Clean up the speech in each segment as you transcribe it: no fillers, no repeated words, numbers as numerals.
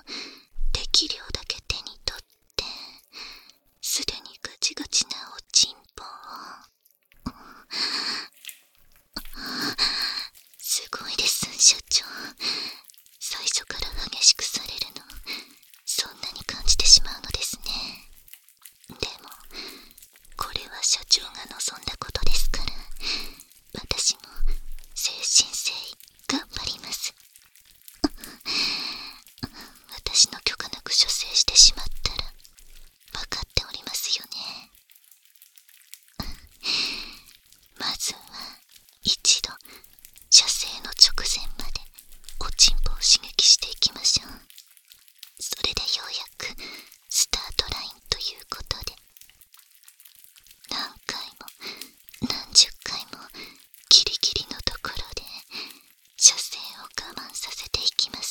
適量だけ手に取って、すでにガチガチなおちんぽを、すごいです社長。最初から激しくされるの、そんなに感じてしまうのですね。でもこれは社長が望んだことですから、私も誠心誠意頑張ります。私の許可なく射精してしまったら分かっておりますよね。まずは一度射精の直前までおちんぽを刺激していきましょう。それでようやくスタートラインということで、何回も何十回もギリギリのところで射精を我慢させていきます。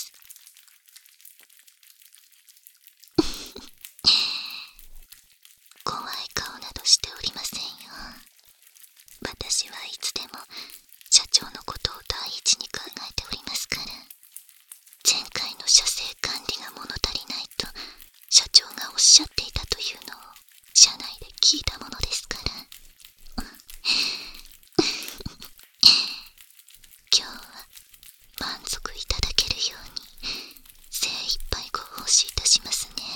怖い顔などしておりませんよ。私はいつでも社長のことを第一に考えておりますから。前回の射精管理が物足りないと社長がおっしゃっていたというのを社内で聞いたものですから。今日は満足いただけるように精一杯ご奉仕いたしますね。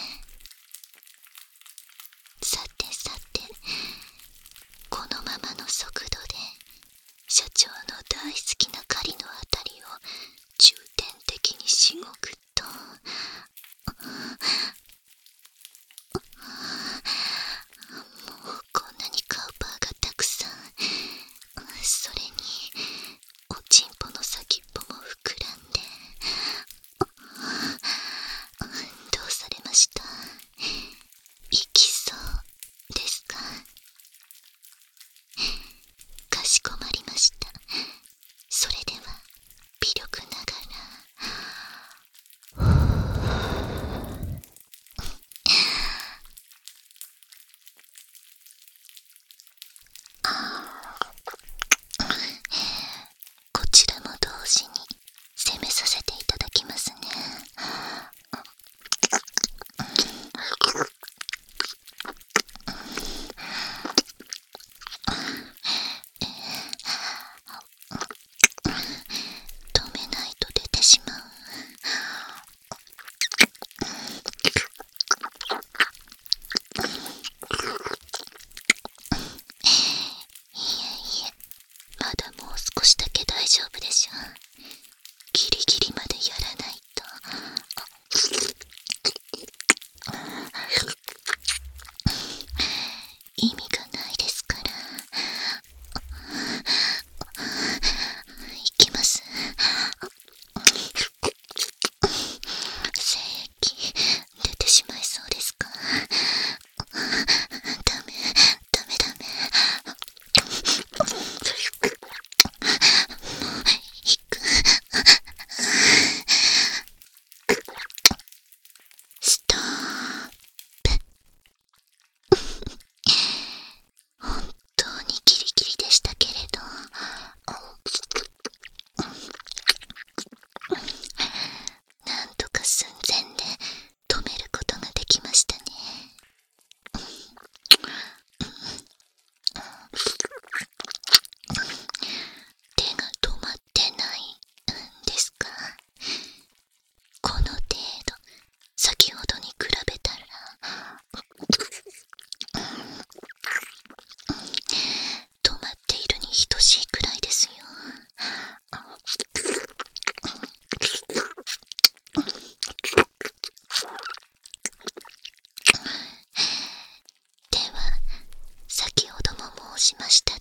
さてさて、このままの速度で社長の大好きな狩りのあたりを重点的にしごくと、もうこんなにカウパーがたくさん、それにおちんぽの先っぽも膨らんで、どうされました？いきそうですか？かしこまりました。それでは微力ながらこちらも同時に攻めさせていただきますね。止めないと出てしまう。いえいえ、まだもう少しだけ大丈夫でしょう。ギリギリまでやらないと。意味がないですから。いきます。精液出てしまいそうですか？ダメダメダメ。もう引く。ストップ。本当にギリギリでしたけれど、なんとか寸前で止めることができましたね。手が止まってないんですか？この程度、先ほどに比べたら止まっているに等しいくらいですよ。では先ほども申しました